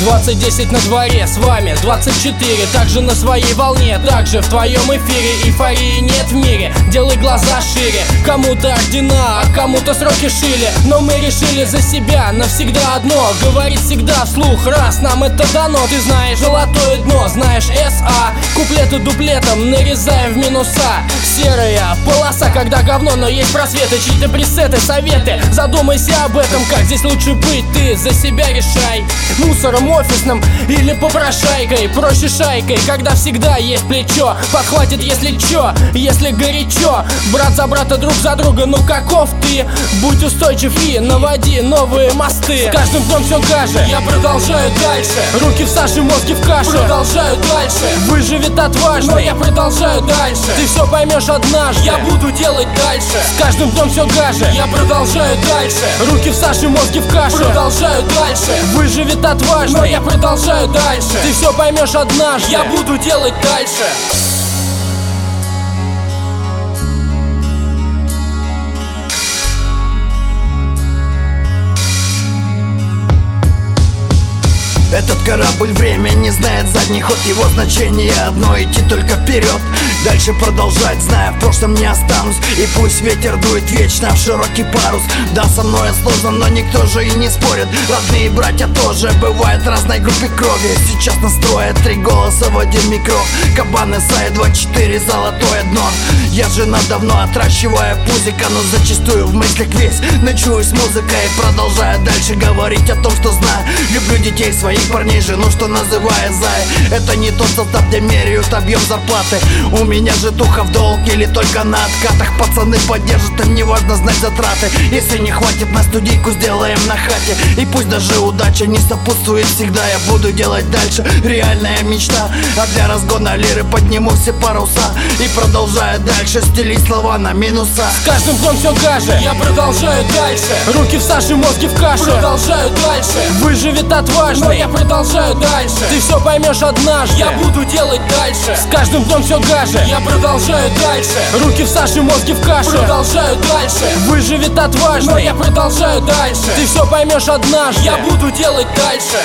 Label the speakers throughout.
Speaker 1: 20:10 на дворе, с вами 24. Также на своей волне, также в твоем эфире. Эйфории нет в мире, делай глаза шире. Кому-то ордена, а кому-то сроки шили. Но мы решили за себя навсегда одно: говорить всегда вслух, раз нам это дано. Ты знаешь золотое дно, знаешь СА. Куплеты дуплетом нарезаем в минуса. Серая полоса, когда говно, но есть просветы. Чьи-то пресеты, советы, задумайся об этом. Как здесь лучше быть, ты за себя решай. Мусором офисным или попрошайкой. Проще шайкой, когда всегда есть плечо. Подхватит, если чё, если горячо. Брат за брата, друг за друга, ну каков ты? Будь устойчив и наводи новые мосты. С каждым днем все гаже, я продолжаю дальше. Руки в Саше, мозги в каше, продолжаю дальше. Выживет отважно, но я продолжаю дальше. Ты все поймешь однажды, я буду делать дальше. С каждым днем все гаже, я продолжаю дальше. Руки в Саше, мозги в каше, продолжаю дальше. Выживет отважно, но я продолжаю дальше. Ты все поймешь однажды, я буду делать дальше.
Speaker 2: Этот корабль время не знает задний ход. Его значение одно: идти только вперед. Дальше продолжать, зная, в прошлом не останусь. И пусть ветер дует вечно в широкий парус. Да, со мной сложно, но никто же и не спорит. Родные братья тоже бывают разной группы крови. Сейчас настроят 3 голоса в один микро. Кабан Исайя 24, золотое дно. Я жена давно отращивая пузика, но зачастую в мыслях весь ночуюсь с музыкой. Продолжая дальше говорить о том, что знаю. Люблю детей своих, парней, жену, что называя зай. Это не тот состав, где меряют объем зарплаты. У меня же туха в долг или только на откатах. Пацаны поддержат, им не важно знать затраты. Если не хватит, на студийку сделаем на хате. И пусть даже удача не сопутствует всегда, я буду делать дальше, реальная мечта. А для разгона лиры подниму все паруса. И продолжаю дальше стелить слова на минуса.
Speaker 1: С каждым днем все гаже, я продолжаю дальше. Руки в Саше, мозги в каше, продолжаю дальше. Выживет отважно, но я продолжаю дальше. Ты все поймешь однажды, я буду делать дальше. С каждым днем все гаже, я продолжаю дальше. Руки в Саше, мозги в каше, продолжаю дальше. Выживет отважно, но я продолжаю дальше. Ты все поймешь однажды, я буду делать дальше.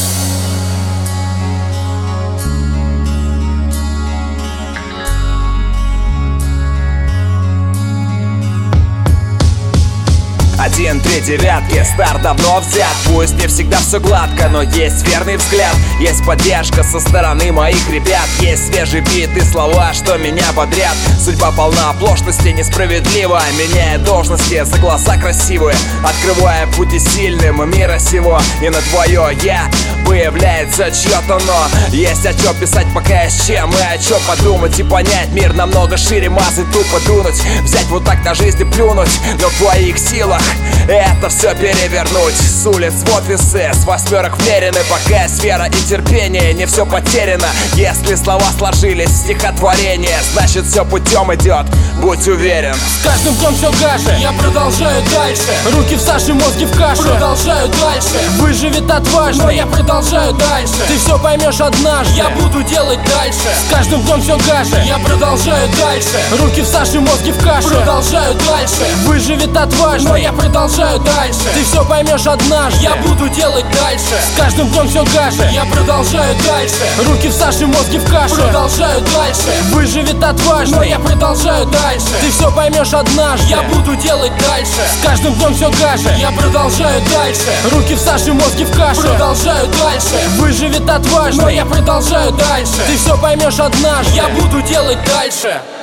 Speaker 3: 1-3 девятки, старт давно взят. Пусть не всегда все гладко, но есть верный взгляд. Есть поддержка со стороны моих ребят. Есть свежий бит и слова, что меня бодрят. Судьба полна оплошности, несправедлива. Меняя должности за глаза красивые, открывая пути сильным мира сего. И на твое я появляется чье-то но. Есть о чем писать, пока есть чем. И о чем подумать и понять. Мир намного шире, массы тупо дунуть. Взять вот так на жизнь и плюнуть. Но в твоих силах это все перевернуть. С улиц в офисы, с 8 вмерены. Пока есть вера и терпение, не все потеряно. Если слова сложились в стихотворение, значит все путем идет, будь уверен.
Speaker 1: С каждым днем все гаже, я продолжаю дальше. Руки в Саше, мозги в каше, продолжаю дальше. Выживет отважно, но я продолжаю дальше. Ты все поймешь однажды, я буду делать дальше. С каждым днем все гаже, я продолжаю дальше. Руки в Саше, мозги в каше, продолжаю дальше. Выживет отважно, но я продолжаю дальше. Ты все поймешь однажды, я буду делать дальше. С каждым днем все гаже, я продолжаю дальше. Руки в Саше, мозги в каше, продолжаю дальше. Выживет отважно, но я продолжаю дальше. Ты все поймешь однажды, я буду делать дальше. С каждым днем все гаже, я продолжаю дальше. Руки в Саше, мозги в каше, продолжаю дальше. Выживет отважно, но я продолжаю дальше. Ты все поймешь однажды, я буду делать дальше.